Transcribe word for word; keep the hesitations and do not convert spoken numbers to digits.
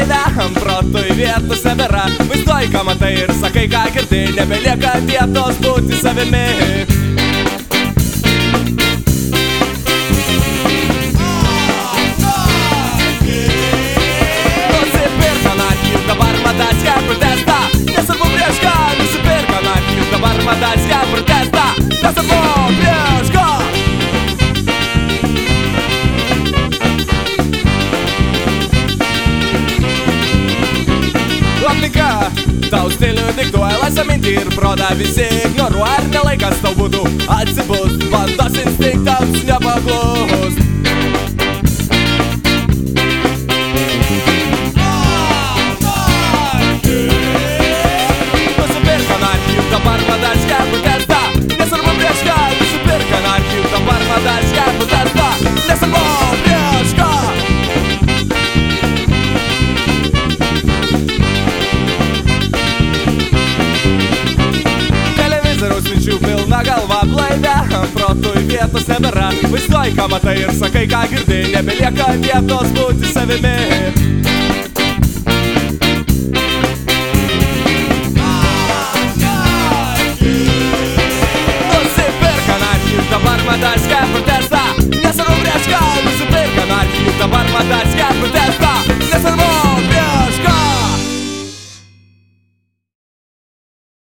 blaivę, protui vietos nebėra. Vaizduoji, ką matai ir sakai, ką girdi, nebelieka vietos būti savimi. Nusipirko naktį, dabar madačia protesta. Nesvarbu prieš ką, nusipirko naktį, dabar madačia protesta. Nesvarbu prieš ką. Aplinka tau stilių diktuoja, laisvę mintį ir prodą visi ignoruoja. Ar ne laikas tau būtų atsibust, bandos instinktams nepaklust. Nusipirko naktį, dabar madačia protesta. Nesvarbu prieš ką, nusipirko naktį, dabar madačia protesta. Nesvarbu prieš ką. Minčių pilna galva blaivę, protui vietos nebėra. Vaizduoji, ką matai ir sakai, ką girdi, nebelieka vietos būti savimi.